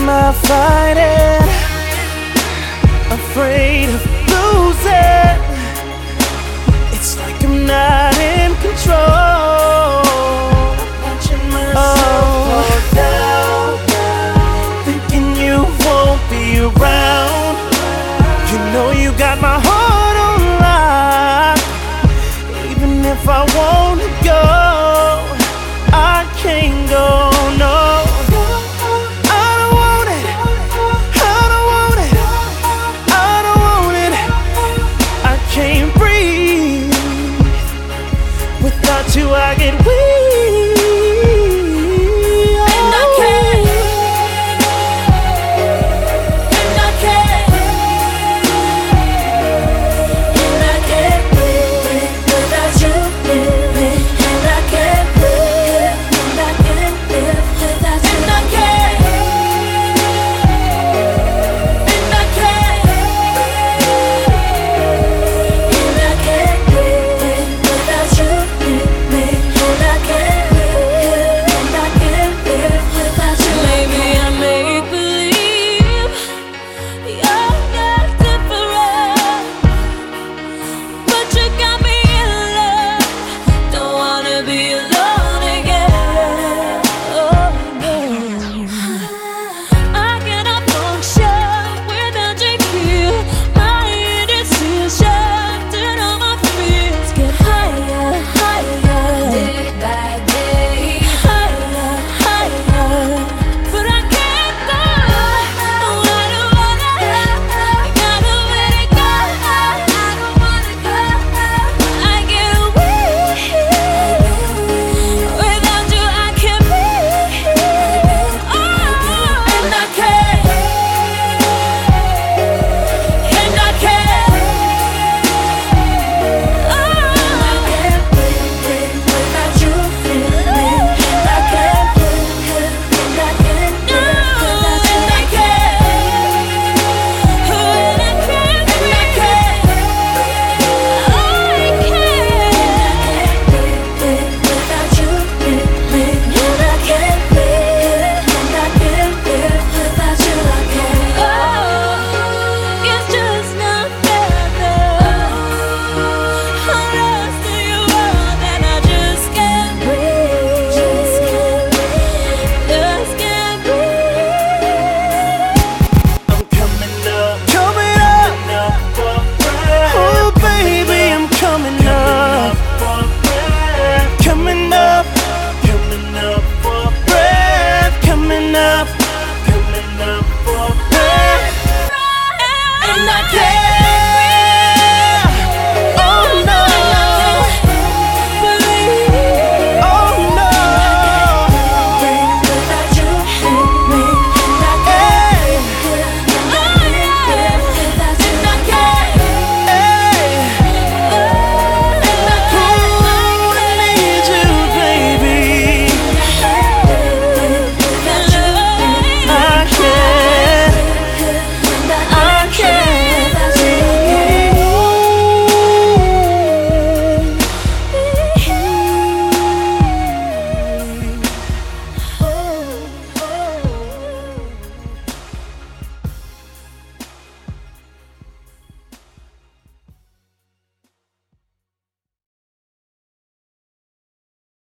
am I fighting? Afraid of losing. It's like I'm not in control. Watching myself fall down, thinking you won't be around. You know you got my heart on lock. Even if I wanna go, I can't go, no. I don't want it, I don't want it, I don't want it. I can't breathe. Without you I get weak.